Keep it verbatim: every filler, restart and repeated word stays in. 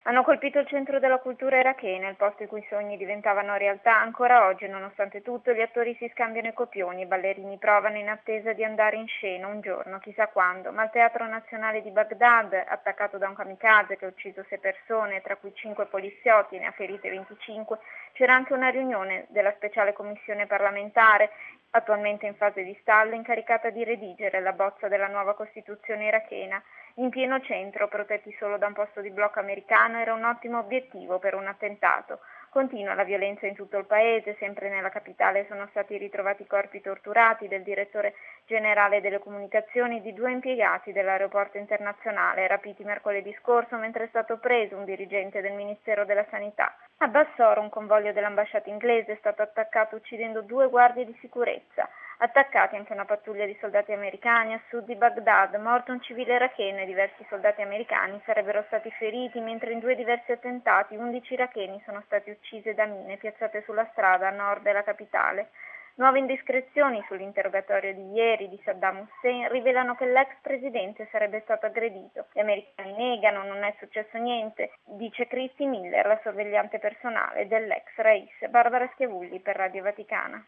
Hanno colpito il centro della cultura irachena, il posto in cui i sogni diventavano realtà. Ancora oggi, nonostante tutto, gli attori si scambiano i copioni, i ballerini provano in attesa di andare in scena un giorno, chissà quando. Ma al Teatro Nazionale di Baghdad, attaccato da un kamikaze che ha ucciso sei persone, tra cui cinque poliziotti e ne ha ferite venticinque, c'era anche una riunione della speciale commissione parlamentare, attualmente in fase di stallo, incaricata di redigere la bozza della nuova Costituzione irachena. In pieno centro, protetti solo da un posto di blocco americano, era un ottimo obiettivo per un attentato. Continua la violenza in tutto il paese, sempre nella capitale sono stati ritrovati corpi torturati del direttore generale delle comunicazioni di due impiegati dell'aeroporto internazionale, rapiti mercoledì scorso mentre è stato preso un dirigente del Ministero della Sanità. A Bassora un convoglio dell'ambasciata inglese è stato attaccato uccidendo due guardie di sicurezza. Attaccati anche una pattuglia di soldati americani a sud di Baghdad, morto un civile iracheno e diversi soldati americani sarebbero stati feriti, mentre in due diversi attentati undici iracheni sono stati uccisi da mine piazzate sulla strada a nord della capitale. Nuove indiscrezioni sull'interrogatorio di ieri di Saddam Hussein rivelano che l'ex presidente sarebbe stato aggredito. Gli americani negano, non è successo niente, dice Christy Miller, la sorvegliante personale dell'ex Rais. Barbara Schiavulli per Radio Vaticana.